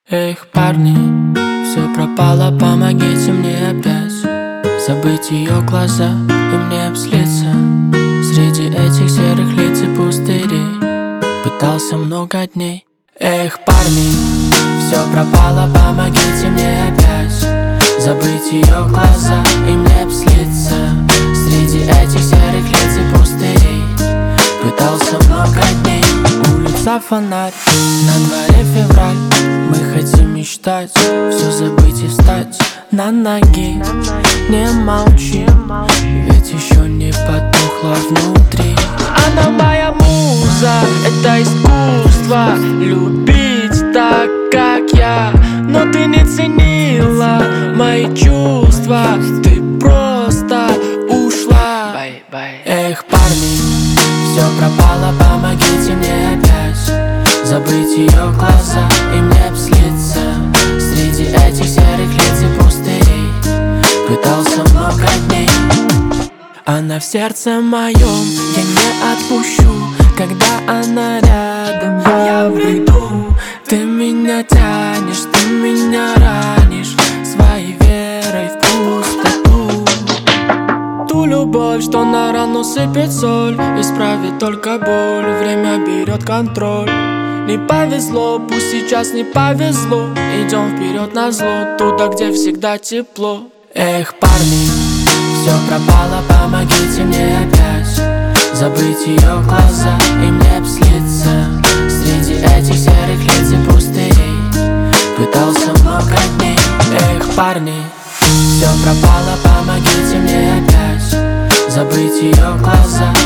Эх, парни, все пропало, помогите мне опять забыть ее глаза и мне слиться среди этих серых лиц и пустырей. Пытался много дней. Эх, парни, все пропало, помогите мне опять забыть ее глаза и мне слиться среди этих серых лиц и пустырей. Пытался много дней. Улица, фонарь, на дворе февраль. Мы хотим мечтать, все забыть и встать на ноги. Не молчи, ведь еще не потухло внутри. Она моя муза, это искусство любить так, как я. Но ты не ценила мои чувства, ты просто ушла. Эх, парни, все пропало, помогите мне опять забыть ее глаза и мне слиться среди этих серых лиц и пустырей. Пытался много дней. Она в сердце моем, я не отпущу. Когда она рядом, я приду. Ты меня тянешь, ты меня ранишь своей верой в пустоту. Ту любовь, что на рану сыпет соль, исправит только боль, время берет контроль. Не повезло, пусть сейчас не повезло. Идем вперед на зло, туда, где всегда тепло. Эх, парни, все пропало, помогите мне опять забыть ее глаза и мне слиться среди этих серых лиц и пустырей. Пытался много дней. Эх, парни, все пропало, помогите мне опять забыть ее глаза